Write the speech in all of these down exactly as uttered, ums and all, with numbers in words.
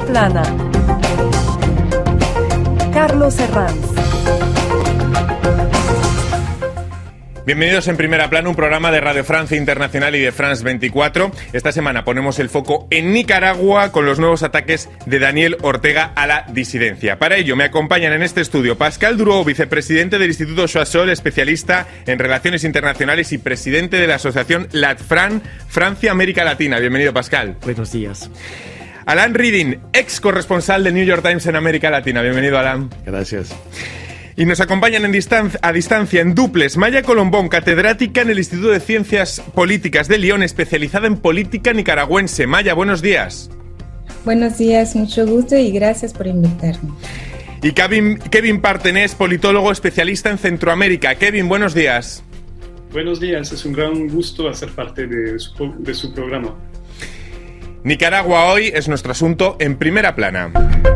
plana. Carlos Herranz. Bienvenidos en Primera Plana, un programa de Radio Francia Internacional y de France veinticuatro. Esta semana ponemos el foco en Nicaragua con los nuevos ataques de Daniel Ortega a la disidencia. Para ello me acompañan en este estudio Pascal Duro, vicepresidente del Instituto Choiseul, especialista en relaciones internacionales y presidente de la asociación LATFRAN, Francia América Latina. Bienvenido, Pascal. Buenos días. Alan Reading, ex corresponsal del New York Times en América Latina. Bienvenido, Alan. Gracias. Y nos acompañan en distan- a distancia, en duples, Maya Colombón, catedrática en el Instituto de Ciencias Políticas de Lyon, especializada en política nicaragüense. Maya, buenos días. Buenos días, mucho gusto y gracias por invitarme. Y Kevin, Kevin Partenés, politólogo especialista en Centroamérica. Kevin, buenos días. Buenos días, es un gran gusto hacer parte de su, de su programa. Nicaragua hoy es nuestro asunto en Primera Plana.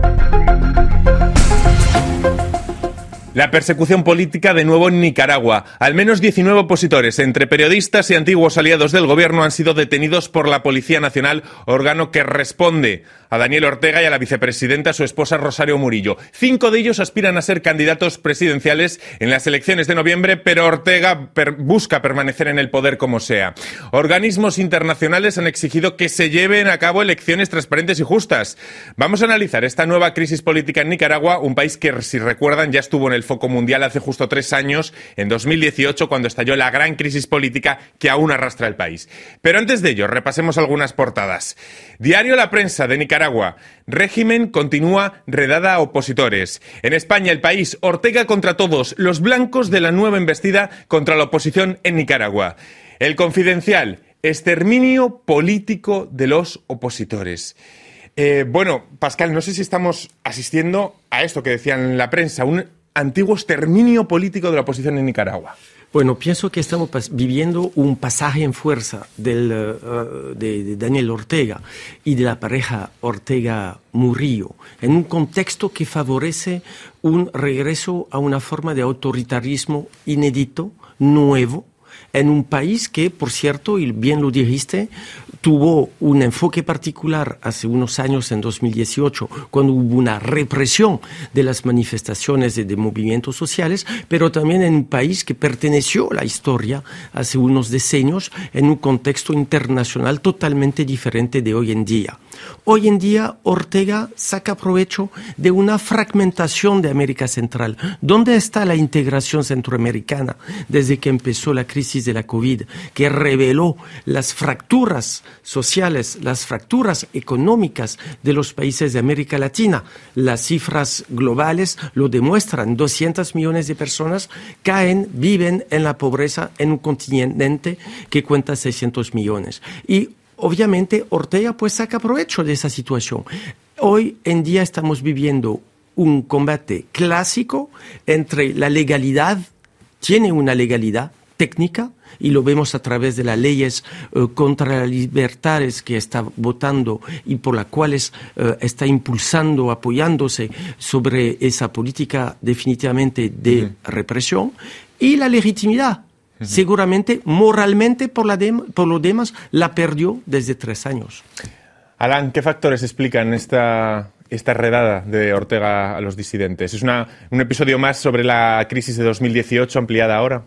La persecución política de nuevo en Nicaragua. Al menos diecinueve opositores, entre periodistas y antiguos aliados del gobierno, han sido detenidos por la Policía Nacional, órgano que responde a Daniel Ortega y a la vicepresidenta, su esposa Rosario Murillo. Cinco de ellos aspiran a ser candidatos presidenciales en las elecciones de noviembre, pero Ortega per- busca permanecer en el poder como sea. Organismos internacionales han exigido que se lleven a cabo elecciones transparentes y justas. Vamos a analizar esta nueva crisis política en Nicaragua, un país que, si recuerdan, ya estuvo en el foco mundial hace justo tres años, en dos mil dieciocho, cuando estalló la gran crisis política que aún arrastra el país. Pero antes de ello, repasemos algunas portadas. Diario La Prensa de Nicaragua. Régimen continúa redada a opositores. En España, El País, Ortega contra todos, los blancos de la nueva embestida contra la oposición en Nicaragua. El Confidencial, exterminio político de los opositores. Eh, bueno, Pascal, no sé si estamos asistiendo a esto que decían en la prensa, un antiguo exterminio político de la oposición en Nicaragua. Bueno, pienso que estamos pas- viviendo un pasaje en fuerza del, uh, de, de Daniel Ortega y de la pareja Ortega-Murillo, en un contexto que favorece un regreso a una forma de autoritarismo inédito, nuevo, en un país que, por cierto, y bien lo dijiste, tuvo un enfoque particular hace unos años, en dos mil dieciocho, cuando hubo una represión de las manifestaciones y de movimientos sociales, pero también en un país que perteneció a la historia hace unos decenios en un contexto internacional totalmente diferente de hoy en día. Hoy en día, Ortega saca provecho de una fragmentación de América Central. ¿Dónde está la integración centroamericana desde que empezó la crisis de la COVID, que reveló las fracturas sociales, las fracturas económicas de los países de América Latina? Las cifras globales lo demuestran. doscientos millones de personas caen, viven en la pobreza en un continente que cuenta seiscientos millones. Y obviamente Ortega pues saca provecho de esa situación. Hoy en día estamos viviendo un combate clásico entre la legalidad, tiene una legalidad técnica, y lo vemos a través de las leyes uh, contra las libertades que está votando y por las cuales uh, está impulsando, apoyándose sobre esa política definitivamente de uh-huh. represión, y la legitimidad. Uh-huh. Seguramente, moralmente, por, la de, por lo demás, la perdió desde tres años. Alan, ¿qué factores explican esta, esta redada de Ortega a los disidentes? ¿Es una, un episodio más sobre la crisis de dos mil dieciocho ampliada ahora?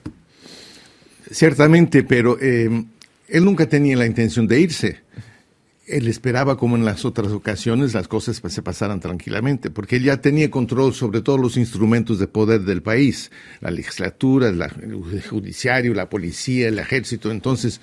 Ciertamente, pero eh, él nunca tenía la intención de irse. Él esperaba, como en las otras ocasiones, las cosas se pasaran tranquilamente, porque él ya tenía control sobre todos los instrumentos de poder del país, la legislatura, la, el judiciario, la policía, el ejército. Entonces,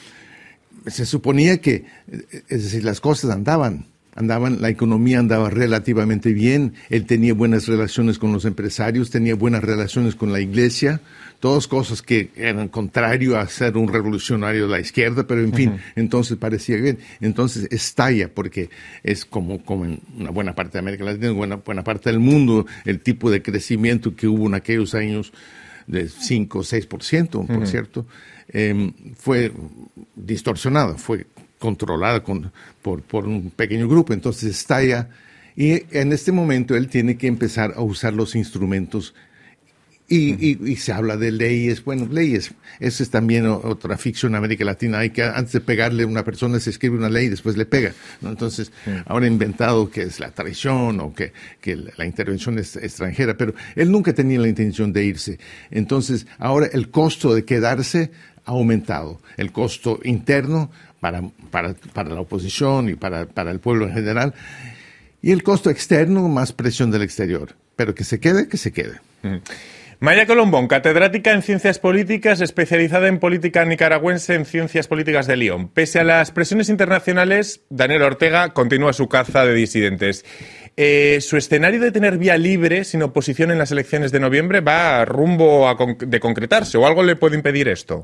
se suponía que, es decir, las cosas andaban. Andaban, la economía andaba relativamente bien, él tenía buenas relaciones con los empresarios, tenía buenas relaciones con la iglesia, todas cosas que eran contrario a ser un revolucionario de la izquierda, pero en fin, uh-huh. entonces parecía bien. Entonces estalla, porque es como, como en una buena parte de América Latina, buena, buena parte del mundo, el tipo de crecimiento que hubo en aquellos años de cinco o seis por ciento, por uh-huh. cierto, eh, fue distorsionado, fue controlada con, por, por un pequeño grupo, entonces estalla, y en este momento él tiene que empezar a usar los instrumentos Y, y, y se habla de leyes, bueno, leyes, esa es también otra ficción en América Latina, hay que antes de pegarle a una persona se escribe una ley y después le pega, ¿no? Entonces, sí. Ahora ha inventado que es la traición o que, que la intervención es extranjera, pero él nunca tenía la intención de irse. Entonces, ahora el costo de quedarse ha aumentado, el costo interno para, para, para la oposición y para, para el pueblo en general, y el costo externo, más presión del exterior, pero que se quede, que se quede. Mm. Maya Colombón, catedrática en Ciencias Políticas, especializada en política nicaragüense en Ciencias Políticas de Lyon. Pese a las presiones internacionales, Daniel Ortega continúa su caza de disidentes. Eh, ¿Su escenario de tener vía libre, sin oposición en las elecciones de noviembre, va rumbo a con- de concretarse o algo le puede impedir esto?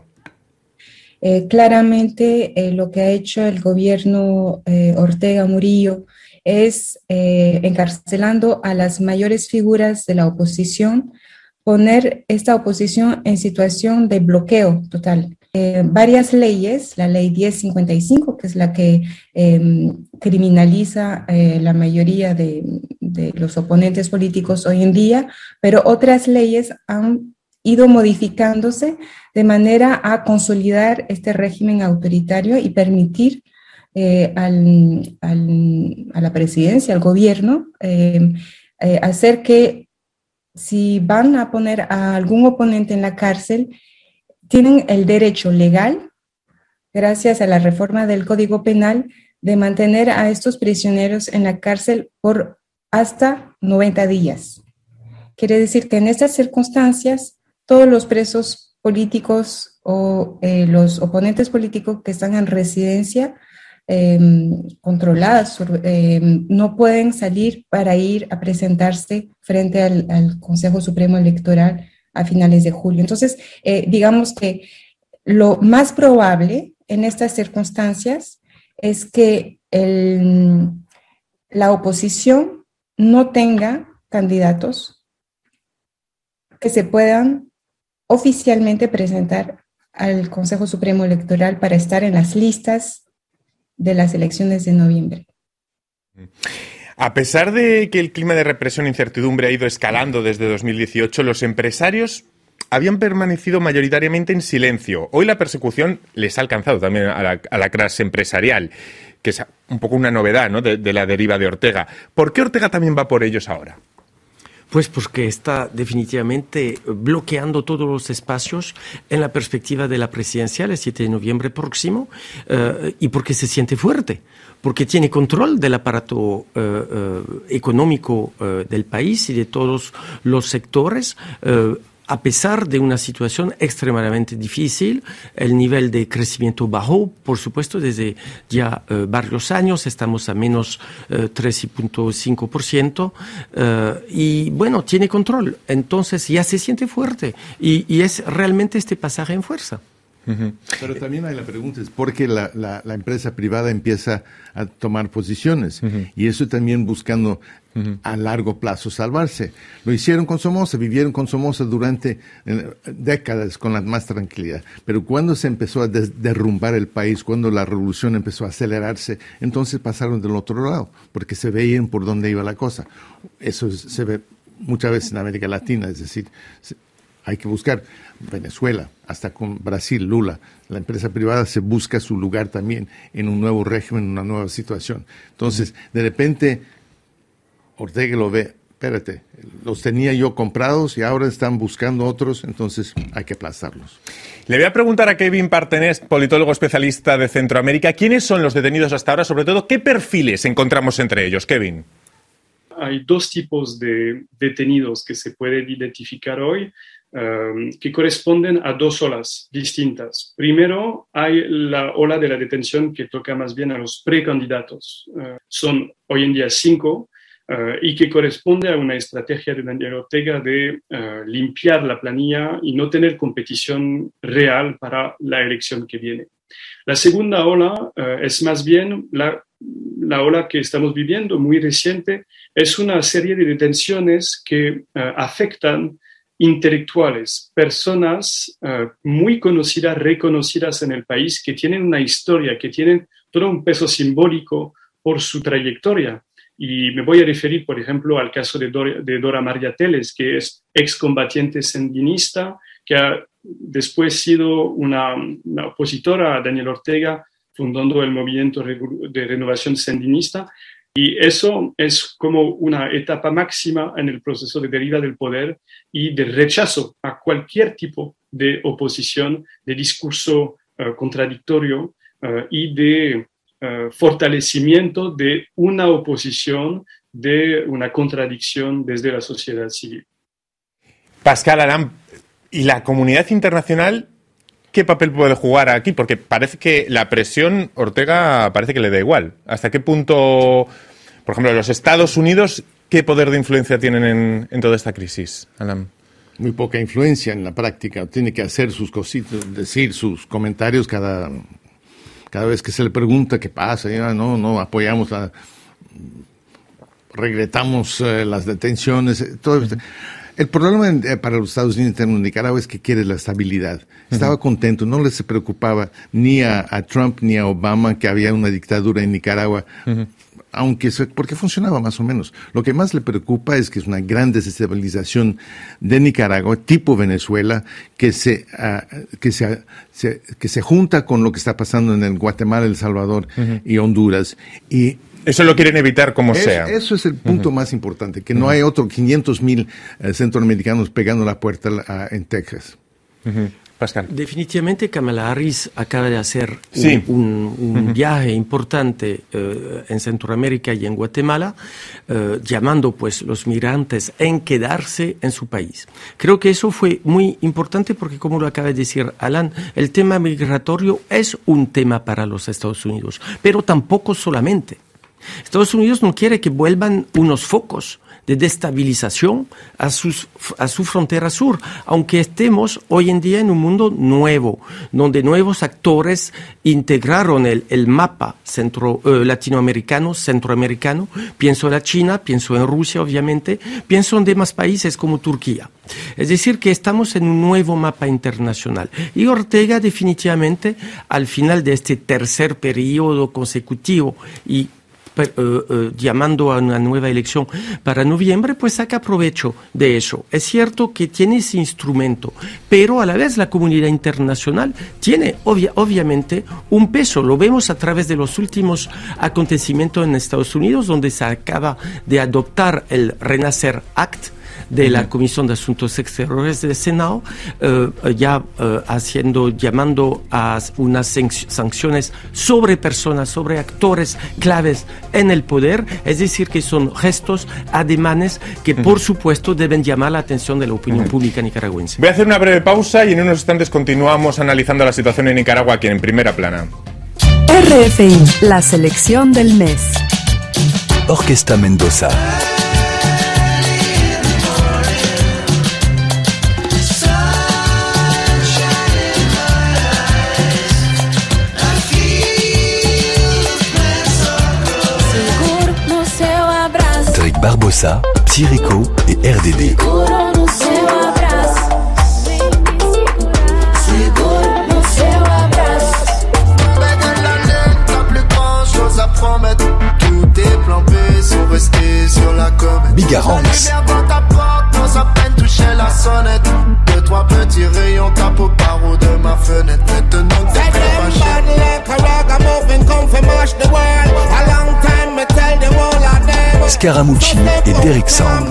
Eh, claramente eh, lo que ha hecho el gobierno eh, Ortega Murillo es eh, encarcelando a las mayores figuras de la oposición, poner esta oposición en situación de bloqueo total. Eh, varias leyes, la ley diez cincuenta y cinco, que es la que eh, criminaliza eh, la mayoría de, de los oponentes políticos hoy en día, pero otras leyes han ido modificándose de manera a consolidar este régimen autoritario y permitir eh, al, al, a la presidencia, al gobierno, eh, eh, hacer que si van a poner a algún oponente en la cárcel, tienen el derecho legal, gracias a la reforma del Código Penal, de mantener a estos prisioneros en la cárcel por hasta noventa días. Quiere decir que en estas circunstancias, todos los presos políticos o eh, los oponentes políticos que están en residencia eh, controladas eh, no pueden salir para ir a presentarse frente al, al Consejo Supremo Electoral a finales de julio. Entonces, eh, digamos que lo más probable en estas circunstancias es que el, la oposición no tenga candidatos que se puedan oficialmente presentar al Consejo Supremo Electoral para estar en las listas de las elecciones de noviembre. A pesar de que el clima de represión e incertidumbre ha ido escalando desde dos mil dieciocho, los empresarios habían permanecido mayoritariamente en silencio. Hoy la persecución les ha alcanzado también a la, a la clase empresarial, que es un poco una novedad, ¿no?, de, de la deriva de Ortega. ¿Por qué Ortega también va por ellos ahora? Pues porque está definitivamente bloqueando todos los espacios en la perspectiva de la presidencial el siete de noviembre próximo eh, y porque se siente fuerte, porque tiene control del aparato eh, eh, económico eh, del país y de todos los sectores. Eh, A pesar de una situación extremadamente difícil, el nivel de crecimiento bajó, por supuesto, desde ya eh, varios años, estamos a menos eh, tres punto cinco por ciento, eh, y bueno, tiene control, entonces ya se siente fuerte, y, y es realmente este pasaje en fuerza. Pero también hay la pregunta, es por qué la, la, la empresa privada empieza a tomar posiciones, uh-huh. y eso también buscando uh-huh. a largo plazo salvarse. Lo hicieron con Somoza, vivieron con Somoza durante eh, décadas con la más tranquilidad, pero cuando se empezó a des- derrumbar el país, cuando la revolución empezó a acelerarse, entonces pasaron del otro lado, porque se veían por dónde iba la cosa. Eso es, se ve muchas veces en América Latina, es decir, se, hay que buscar Venezuela, hasta con Brasil, Lula. La empresa privada se busca su lugar también en un nuevo régimen, en una nueva situación. Entonces, de repente, Ortega lo ve, espérate, los tenía yo comprados y ahora están buscando otros, entonces hay que aplastarlos. Le voy a preguntar a Kevin Partenés, politólogo especialista de Centroamérica, ¿quiénes son los detenidos hasta ahora? Sobre todo, ¿qué perfiles encontramos entre ellos, Kevin? Hay dos tipos de detenidos que se pueden identificar hoy, um, que corresponden a dos olas distintas. Primero, hay la ola de la detención que toca más bien a los precandidatos. Uh, son hoy en día cinco, uh, y que corresponde a una estrategia de Daniel Ortega de uh, limpiar la planilla y no tener competición real para la elección que viene. La segunda ola uh, es más bien la La ola que estamos viviendo, muy reciente, es una serie de detenciones que uh, afectan intelectuales, personas uh, muy conocidas, reconocidas en el país, que tienen una historia, que tienen todo un peso simbólico por su trayectoria. Y me voy a referir, por ejemplo, al caso de Dora, de Dora María Teles, que es excombatiente sandinista, que ha después sido una, una opositora a Daniel Ortega, fundando el movimiento de renovación sandinista. Y eso es como una etapa máxima en el proceso de deriva del poder y de rechazo a cualquier tipo de oposición, de discurso uh, contradictorio uh, y de uh, fortalecimiento de una oposición, de una contradicción desde la sociedad civil. Pascal Aram, ¿y la comunidad internacional qué papel puede jugar aquí? Porque parece que la presión Ortega parece que le da igual. ¿Hasta qué punto, por ejemplo, los Estados Unidos, qué poder de influencia tienen en, en toda esta crisis, Alam? Muy poca influencia en la práctica. Tiene que hacer sus cositas, decir sus comentarios cada, cada vez que se le pregunta qué pasa. Ya, no, no apoyamos, la, regretamos eh, las detenciones. Todo esto. El problema para los Estados Unidos en Nicaragua es que quiere la estabilidad. Estaba uh-huh. contento, no les preocupaba ni a, a Trump ni a Obama que había una dictadura en Nicaragua, uh-huh. aunque porque funcionaba más o menos. Lo que más le preocupa es que es una gran desestabilización de Nicaragua, tipo Venezuela, que se uh, que se, se que se junta con lo que está pasando en el Guatemala, El Salvador uh-huh. y Honduras. Y eso lo quieren evitar como es, sea. Eso es el punto uh-huh. más importante, que no uh-huh. hay otros quinientos mil eh, centroamericanos pegando la puerta uh, en Texas. Uh-huh. Pascal. Definitivamente Kamala Harris acaba de hacer sí. un, un, un uh-huh. viaje importante uh, en Centroamérica y en Guatemala, uh, llamando pues los migrantes en quedarse en su país. Creo que eso fue muy importante porque, como lo acaba de decir Alan, el tema migratorio es un tema para los Estados Unidos, pero tampoco solamente. Estados Unidos no quiere que vuelvan unos focos de destabilización a, sus, a su frontera sur, aunque estemos hoy en día en un mundo nuevo, donde nuevos actores integraron el, el mapa centro, eh, latinoamericano, centroamericano. Pienso en la China, pienso en Rusia, obviamente, pienso en demás países como Turquía. Es decir, que estamos en un nuevo mapa internacional. Y Ortega definitivamente, al final de este tercer periodo consecutivo y Per, uh, uh, llamando a una nueva elección para noviembre, pues saca provecho de eso. Es cierto que tiene ese instrumento, pero a la vez la comunidad internacional tiene obvia, obviamente un peso. Lo vemos a través de los últimos acontecimientos en Estados Unidos, donde se acaba de adoptar el Renacer Act de la Comisión de Asuntos Exteriores del Senado, eh, ya eh, haciendo, llamando a unas sanciones sobre personas, sobre actores claves en el poder, es decir, que son gestos, ademanes que uh-huh. por supuesto deben llamar la atención de la opinión uh-huh. pública nicaragüense. Voy a hacer una breve pausa y en unos instantes continuamos analizando la situación en Nicaragua aquí en Primera Plana. R F I, la selección del mes. Orquesta Mendoza. Barbosa, Psyrico et R D D. Bigaranx. Scaramucci et Derek Sand.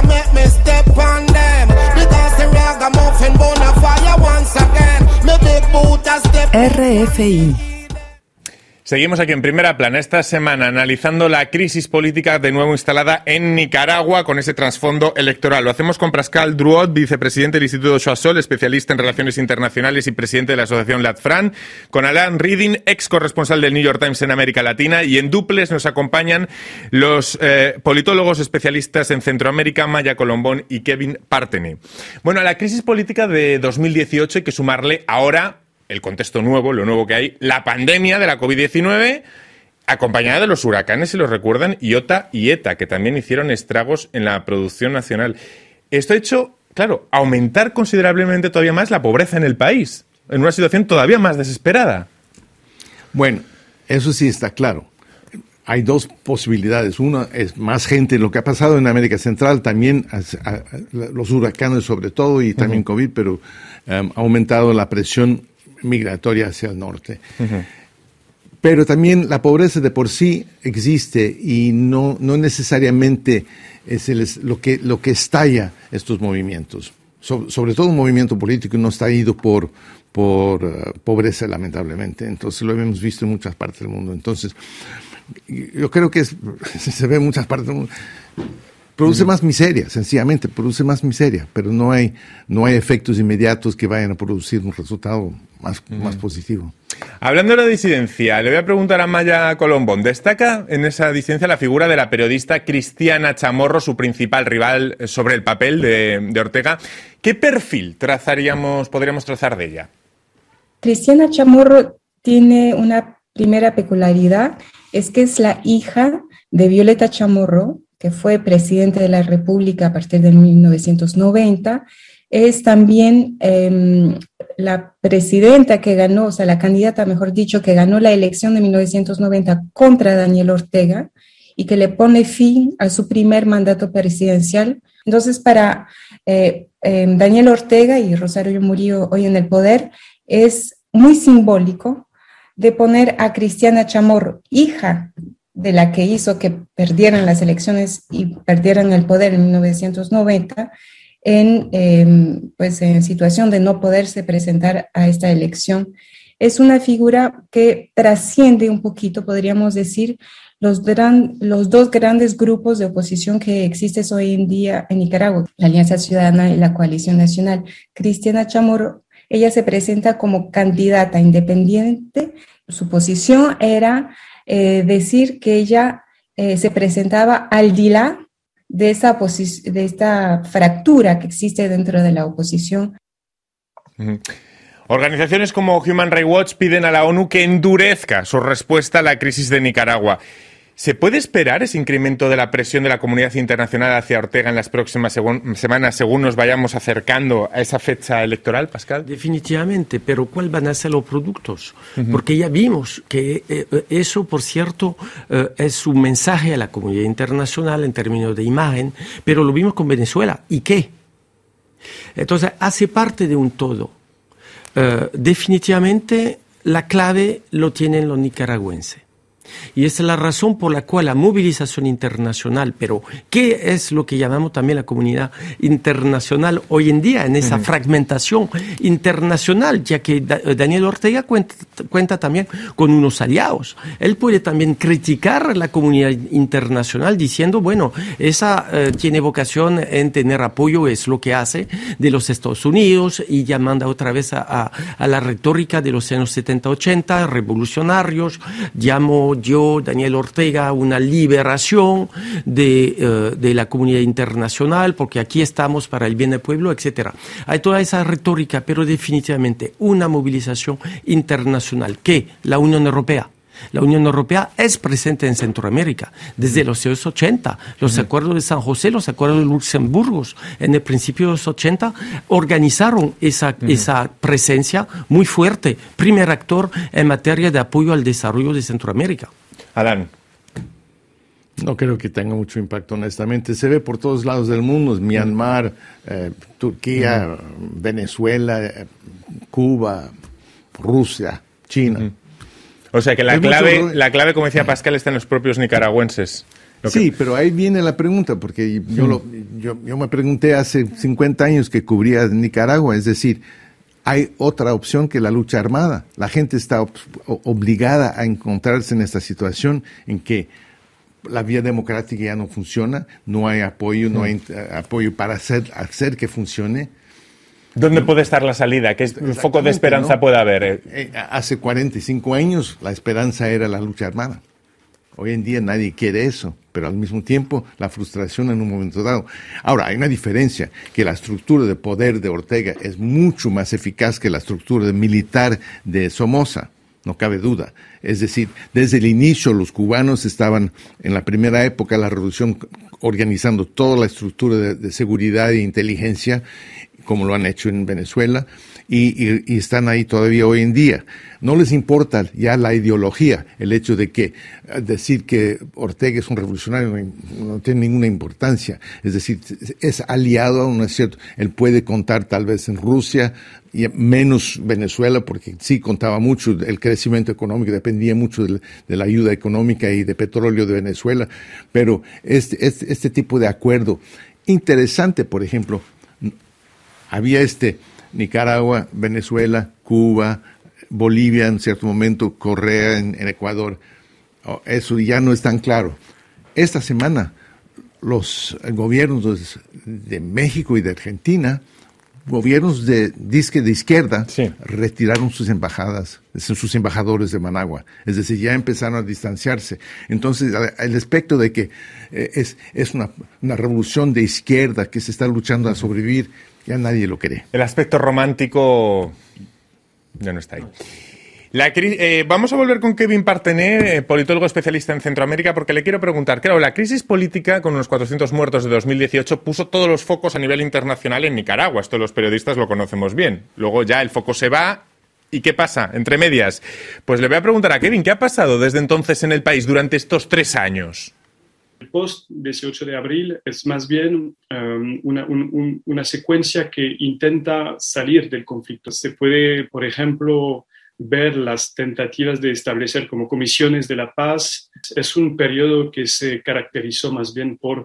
R F I. Seguimos aquí en Primera Plana esta semana analizando la crisis política de nuevo instalada en Nicaragua con ese trasfondo electoral. Lo hacemos con Pascal Druot, vicepresidente del Instituto Choiseul, especialista en relaciones internacionales y presidente de la asociación LATFRAN, con Alan Reading, ex corresponsal del New York Times en América Latina, y en duples nos acompañan los eh, politólogos especialistas en Centroamérica, Maya Colombón y Kevin Parteny. Bueno, a la crisis política de dos mil dieciocho hay que sumarle ahora el contexto nuevo, lo nuevo que hay, la pandemia de la covid diecinueve, acompañada de los huracanes, si los recuerdan, Iota y Eta, que también hicieron estragos en la producción nacional. Esto ha hecho, claro, aumentar considerablemente todavía más la pobreza en el país, en una situación todavía más desesperada. Bueno, eso sí está claro. hay dos posibilidades. Una es más gente. Lo que ha pasado en América Central también, a, a, los huracanes sobre todo y también uh-huh. COVID, pero um, ha aumentado la presión migratoria hacia el norte. Uh-huh. Pero también la pobreza de por sí existe y no, no necesariamente es el, lo, que, lo que estalla estos movimientos. So, sobre todo un movimiento político no está ido por, por uh, pobreza, lamentablemente. Entonces lo hemos visto en muchas partes del mundo. Entonces, yo creo que es, se ve en muchas partes del mundo. Produce más miseria, sencillamente, produce más miseria, pero no hay, no hay efectos inmediatos que vayan a producir un resultado más, mm. más positivo. Hablando de la disidencia, le voy a preguntar a Maya Colombón. Destaca en esa disidencia la figura de la periodista Cristiana Chamorro, su principal rival sobre el papel de, de Ortega. ¿Qué perfil trazaríamos, podríamos trazar de ella? Cristiana Chamorro tiene una primera peculiaridad, es que es la hija de Violeta Chamorro, que fue presidente de la República a partir de mil novecientos noventa, es también eh, la presidenta que ganó, o sea, la candidata, mejor dicho, que ganó la elección de mil novecientos noventa contra Daniel Ortega y que le pone fin a su primer mandato presidencial. Entonces, para eh, eh, Daniel Ortega y Rosario Murillo hoy en el poder, es muy simbólico de poner a Cristiana Chamorro, hija de la que hizo que perdieran las elecciones y perdieran el poder en mil novecientos noventa, en, eh, pues en situación de no poderse presentar a esta elección. Es una figura que trasciende un poquito, podríamos decir, los, gran, los dos grandes grupos de oposición que existen hoy en día en Nicaragua, la Alianza Ciudadana y la Coalición Nacional. Cristiana Chamorro, ella se presenta como candidata independiente. Su posición era eh, decir que ella eh, se presentaba al dilá de esa posi- de esta fractura que existe dentro de la oposición. Uh-huh. Organizaciones como Human Rights Watch piden a la ONU que endurezca su respuesta a la crisis de Nicaragua. ¿Se puede esperar ese incremento de la presión de la comunidad internacional hacia Ortega en las próximas segun- semanas según nos vayamos acercando a esa fecha electoral, Pascal? Definitivamente, pero ¿cuáles van a ser los productos? Uh-huh. Porque ya vimos que eh, eso, por cierto, eh, es un mensaje a la comunidad internacional en términos de imagen, pero lo vimos con Venezuela. ¿Y qué? Entonces, hace parte de un todo. Uh, definitivamente la clave lo tienen los nicaragüenses. Y esa es la razón por la cual la movilización internacional, pero ¿qué es lo que llamamos también la comunidad internacional hoy en día en esa uh-huh. fragmentación internacional? Ya que da- Daniel Ortega cuenta, cuenta también con unos aliados. Él puede también criticar la comunidad internacional diciendo, bueno, esa eh, tiene vocación en tener apoyo, es lo que hace de los Estados Unidos, y ya manda otra vez a, a, a la retórica de los años setenta ochenta, revolucionarios, llamo yo, Daniel Ortega, una liberación de, uh, de la comunidad internacional, porque aquí estamos para el bien del pueblo, etcétera. Hay toda esa retórica, pero definitivamente una movilización internacional que la Unión Europea, la Unión Europea es presente en Centroamérica desde los años ochenta. Los uh-huh. acuerdos de San José, los acuerdos de Luxemburgo, en el principio de los ochenta, organizaron esa, uh-huh. esa presencia muy fuerte, primer actor en materia de apoyo al desarrollo de Centroamérica. Adán. No creo que tenga mucho impacto, honestamente. Se ve por todos lados del mundo, Myanmar, eh, Turquía, uh-huh. Venezuela, eh, Cuba, Rusia, China. Uh-huh. O sea que la clave, mucho... la clave, como decía Pascal, está en los propios nicaragüenses. Lo sí, que... pero ahí viene la pregunta, porque yo, mm. lo, yo, yo me pregunté hace cincuenta años que cubría Nicaragua, es decir, hay otra opción que la lucha armada. La gente está ob- obligada a encontrarse en esta situación en que la vía democrática ya no funciona, no hay apoyo, mm. no hay uh, apoyo para hacer, hacer que funcione. ¿Dónde puede estar la salida? ¿Qué foco de esperanza ¿no? puede haber? Eh, hace cuarenta y cinco años la esperanza era la lucha armada. Hoy en día nadie quiere eso, pero al mismo tiempo la frustración en un momento dado. Ahora, hay una diferencia, que la estructura de poder de Ortega es mucho más eficaz que la estructura militar de Somoza, no cabe duda. Es decir, desde el inicio los cubanos estaban, en la primera época de la revolución, organizando toda la estructura de, de seguridad e inteligencia como lo han hecho en Venezuela, y, y, y están ahí todavía hoy en día. No les importa ya la ideología, el hecho de que decir que Ortega es un revolucionario no, no tiene ninguna importancia. Es decir, es aliado a un cierto, él puede contar tal vez en Rusia, y menos Venezuela, porque sí contaba mucho, el crecimiento económico dependía mucho de, de la ayuda económica y de petróleo de Venezuela, pero este, este, este tipo de acuerdo interesante, por ejemplo, había este Nicaragua, Venezuela, Cuba, Bolivia en cierto momento, Correa en, en Ecuador. Oh, eso ya no es tan claro. Esta semana los gobiernos de México y de Argentina, gobiernos de disque de izquierda, sí, retiraron sus embajadas, sus embajadores de Managua. Es decir, ya empezaron a distanciarse. Entonces, el aspecto de que eh, es, es una, una revolución de izquierda que se está luchando a sobrevivir, ya nadie lo cree. El aspecto romántico ya no está ahí. La, eh, vamos a volver con Kevin Partenay, eh, politólogo especialista en Centroamérica, porque le quiero preguntar, claro, la crisis política con unos cuatrocientos muertos de dos mil dieciocho puso todos los focos a nivel internacional en Nicaragua. Esto los periodistas lo conocemos bien. Luego ya el foco se va. ¿Y qué pasa? Entre medias. Pues le voy a preguntar a Kevin, ¿qué ha pasado desde entonces en el país durante estos tres años? El post dieciocho de abril es más bien um, una, un, un, una secuencia que intenta salir del conflicto. Se puede, por ejemplo, ver las tentativas de establecer como comisiones de la paz. Es un periodo que se caracterizó más bien por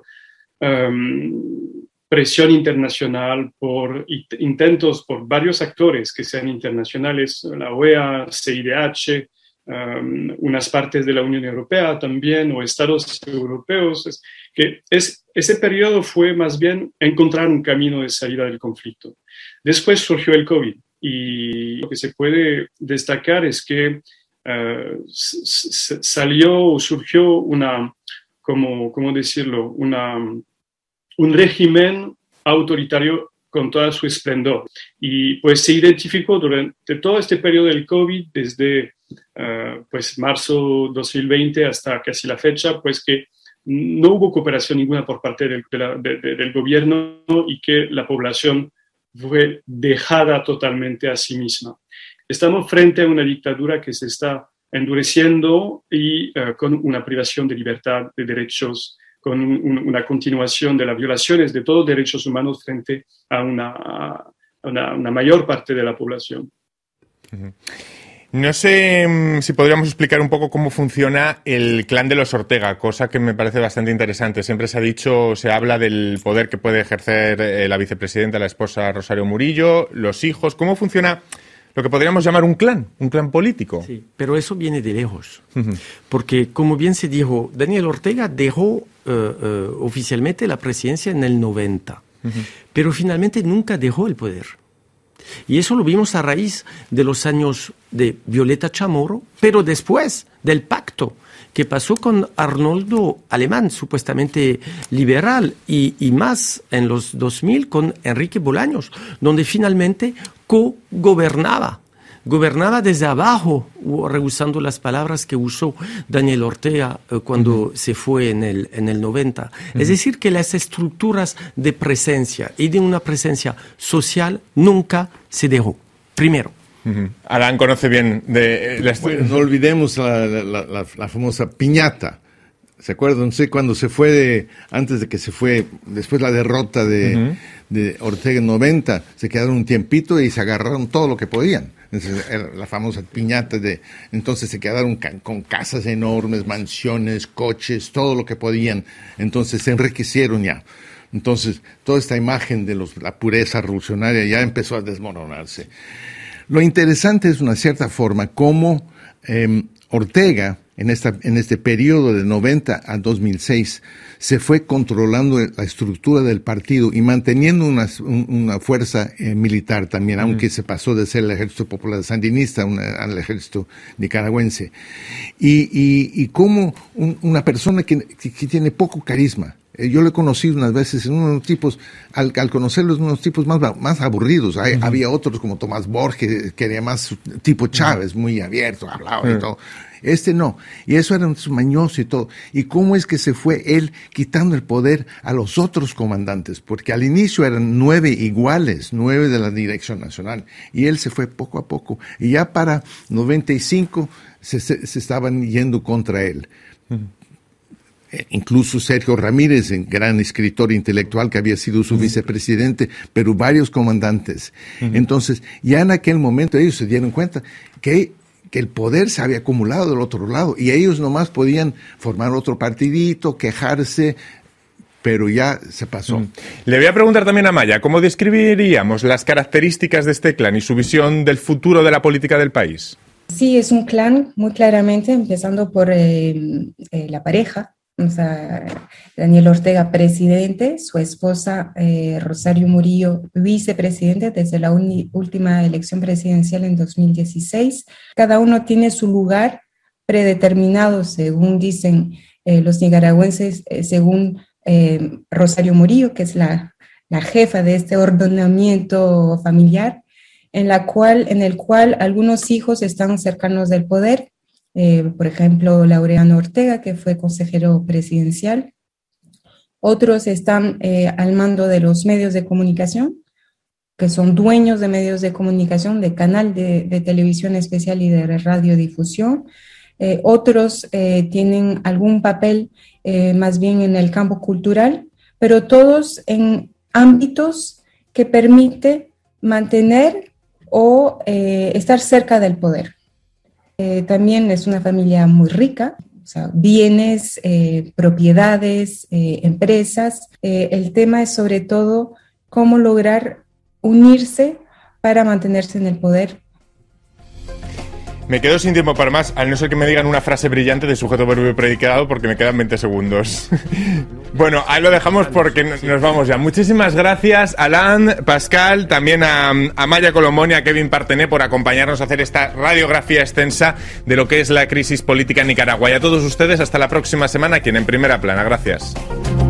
um, presión internacional, por it- intentos por varios actores que sean internacionales, la O E A, C I D H, Um, unas partes de la Unión Europea también, o estados europeos, es, que es, ese periodo fue más bien encontrar un camino de salida del conflicto. Después surgió el COVID, y lo que se puede destacar es que uh, s- salió o surgió una, como, ¿cómo decirlo?, una, un régimen autoritario con todo su esplendor. Y pues se identificó durante todo este periodo del COVID, desde uh, pues marzo dos mil veinte hasta casi la fecha, pues que no hubo cooperación ninguna por parte del, de la, de, de, del gobierno, y que la población fue dejada totalmente a sí misma. Estamos frente a una dictadura que se está endureciendo y uh, con una privación de libertad, de derechos, con un, una continuación de las violaciones de todos los derechos humanos frente a una, a una, una mayor parte de la población. No sé um, si podríamos explicar un poco cómo funciona el clan de los Ortega, cosa que me parece bastante interesante. Siempre se ha dicho, se habla del poder que puede ejercer eh, la vicepresidenta, la esposa Rosario Murillo, los hijos. ¿Cómo funciona lo que podríamos llamar un clan, un clan político? Sí, pero eso viene de lejos. Uh-huh. Porque, como bien se dijo, Daniel Ortega dejó uh, uh, oficialmente la presidencia en el noventa, uh-huh, pero finalmente nunca dejó el poder. Y eso lo vimos a raíz de los años de Violeta Chamorro, pero después del pacto que pasó con Arnoldo Alemán, supuestamente liberal, y, y más en los dos mil con Enrique Bolaños, donde finalmente co-gobernaba. Gobernaba desde abajo, rehusando las palabras que usó Daniel Ortega eh, cuando uh-huh. se fue en el, en el noventa. Uh-huh. Es decir, que las estructuras de presencia y de una presencia social nunca se dejó. Primero. Uh-huh. Alan conoce bien de... de bueno, no olvidemos la, la, la, la famosa piñata. ¿Se acuerdan? No sé, cuando se fue, de, antes de que se fue, después la derrota de, uh-huh. de Ortega en noventa, se quedaron un tiempito y se agarraron todo lo que podían. Entonces, la famosa piñata de, entonces se quedaron con casas enormes, mansiones, coches, todo lo que podían. Entonces se enriquecieron ya. Entonces, toda esta imagen de los, la pureza revolucionaria ya empezó a desmoronarse. Lo interesante es, una cierta forma, cómo eh, Ortega, en, esta, en este periodo de noventa a dos mil seis, se fue controlando la estructura del partido y manteniendo una, una fuerza eh, militar también, mm. aunque se pasó de ser el Ejército Popular Sandinista una, al Ejército Nicaragüense. Y, y, y como un, una persona que, que, que tiene poco carisma, Eh, yo lo he conocido unas veces en unos tipos, al, al conocerlos, unos tipos más, más aburridos. Hay, uh-huh. Había otros como Tomás Borges, que era más tipo Chávez, uh-huh. muy abierto, hablaba uh-huh. y todo. Este no, y eso era un mañoso y todo. ¿Y cómo es que se fue él quitando el poder a los otros comandantes? Porque al inicio eran nueve iguales, nueve de la Dirección Nacional, y él se fue poco a poco, y ya para noventa y cinco se, se, se estaban yendo contra él. Uh-huh. Eh, incluso Sergio Ramírez, un gran escritor intelectual que había sido su uh-huh. vicepresidente, pero varios comandantes. Uh-huh. Entonces, ya en aquel momento ellos se dieron cuenta que que el poder se había acumulado del otro lado y ellos nomás podían formar otro partidito, quejarse, pero ya se pasó. Mm. Le voy a preguntar también a Maya, ¿cómo describiríamos las características de este clan y su visión del futuro de la política del país? Sí, es un clan muy claramente, empezando por eh, eh, la pareja. O sea, Daniel Ortega, presidente, su esposa eh, Rosario Murillo, vicepresidente desde la uni- última elección presidencial en dos mil dieciséis. Cada uno tiene su lugar predeterminado, según dicen eh, los nicaragüenses, eh, según eh, Rosario Murillo, que es la, la jefa de este ordenamiento familiar, en, la cual, en el cual algunos hijos están cercanos del poder. Eh, por ejemplo, Laureano Ortega, que fue consejero presidencial. Otros están eh, al mando de los medios de comunicación, que son dueños de medios de comunicación, de canal de, de televisión especial y de radiodifusión. Eh, otros eh, tienen algún papel eh, más bien en el campo cultural, pero todos en ámbitos que permite mantener o eh, estar cerca del poder. Eh, también es una familia muy rica, o sea, bienes, eh, propiedades, eh, empresas. Eh, el tema es sobre todo cómo lograr unirse para mantenerse en el poder. Me quedo sin tiempo para más, al no ser que me digan una frase brillante de sujeto, verbo y predicado, porque me quedan veinte segundos. Bueno, ahí lo dejamos porque nos vamos ya. Muchísimas gracias, Alain, Pascal, también a, a Maya Colombón y a Kevin Partené por acompañarnos a hacer esta radiografía extensa de lo que es la crisis política en Nicaragua. Y a todos ustedes, hasta la próxima semana aquí en En Primera Plana. Gracias.